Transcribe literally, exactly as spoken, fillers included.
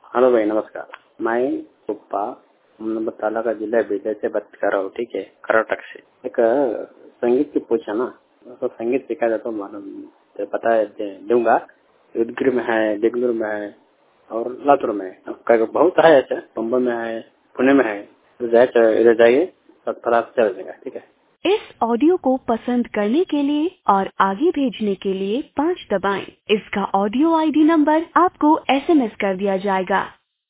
Hello भाई, नमस्कार। मैं सुप्पा नंबर तालुका जिला बीदर से बात कर रहा हूँ। ठीक है, कर्नाटक से। एक अ, संगीत की पूछा ना, तो संगीत सिखा जाता हूँ, मालूम तो पता है दे, दूंगा। उदगिर में है, बेंगलुरु में है और लातूर में है। कई बहुत है ऐसे, मुंबई में है, पुणे में है। तो जाए इधर जाइए, सब थोड़ा चल जाएगा। ठीक है। इस ऑडियो को पसंद करने के लिए और आगे भेजने के लिए पाँच दबाएं। इसका ऑडियो आईडी नंबर आपको एसएमएस कर दिया जाएगा।